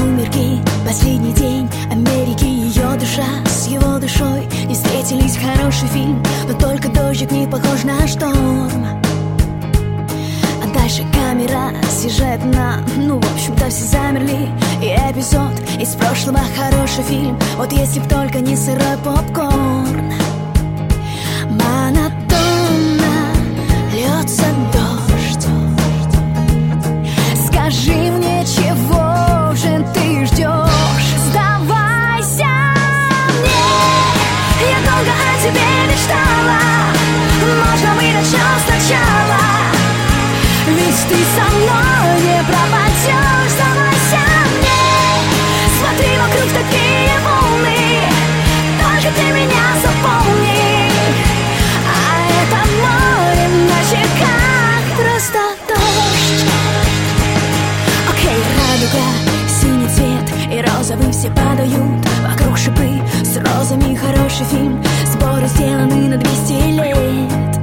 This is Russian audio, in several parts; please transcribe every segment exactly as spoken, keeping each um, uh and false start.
сумерки, последний день Америки. Ее душа с его душой не встретились. Хороший фильм, но только дождик не похож на шторм. А дальше камера съезжает на... Ну, в общем-то, все замерли. И эпизод из прошлого. Хороший фильм, вот если б только не сырой попкорн. Монотонно льется дождь. Скажи мне, чего же ты ждешь? Сдавайся мне, я долго о тебе мечтала. Можно мы начнем сначала? Ведь ты со мной не пропадешь. Сдавайся мне, смотри, вокруг такие волны. Только ты меня запомни. А это море на щеках, просто дождь. Окей, радуга, синий цвет и розовый все падают. Вокруг шипы с розами. Хороший фильм, сборы сделаны на двести лет.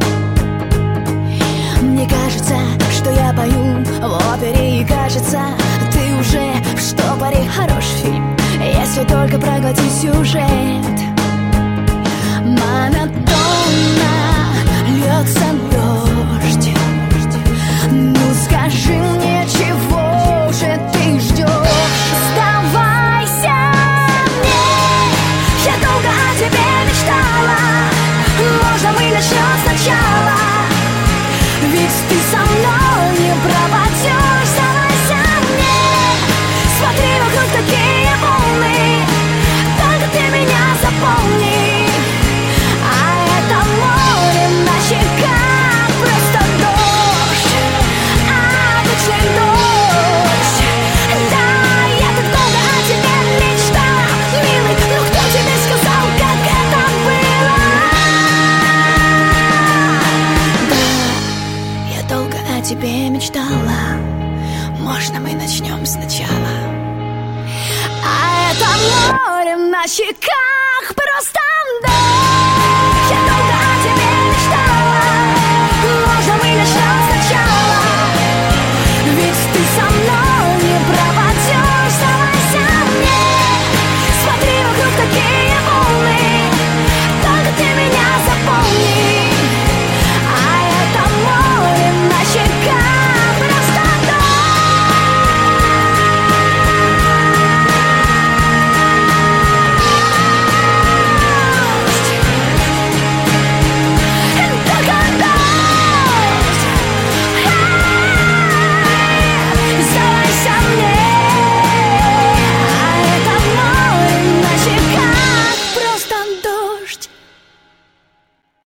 Мне кажется, что я пою в опере. И кажется, ты уже в штопоре. Хороший фильм, если только проглотить сюжет. Монотонно льется дождь. Ну скажи мне, чего же ты ждешь? Сдавайся мне, я долго о тебе мечтала. Можно мы начнем сначала? Ведь ты со мной не пропадешь. Сдавайся мне, смотри, вокруг такие волны. Только ты меня запомни. А это море на щеках, просто дождь. Обычный дождь. Да, я так долго о тебе мечтала, милый. Но кто тебе сказал, как это было? Да, я долго о тебе мечтала. Можно мы начнем сначала? А это море на щеках, просто дождь.